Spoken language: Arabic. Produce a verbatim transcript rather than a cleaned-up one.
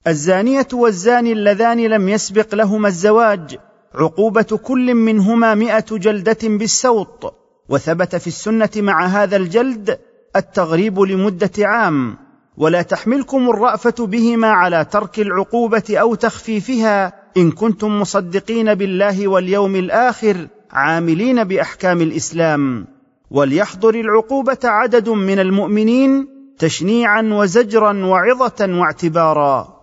الزانية والزاني اللذان لم يسبق لهما الزواج عقوبة كل منهما مئة جلدة بالسوط، وثبت في السنة مع هذا الجلد التغريب لمدة عام، ولا تحملكم الرأفة بهما على ترك العقوبة أو تخفيفها إن كنتم مصدقين بالله واليوم الآخر عاملين بأحكام الإسلام. وليحضر العقوبة عدد من المؤمنين تشنيعا وزجرا وعظة واعتبارا.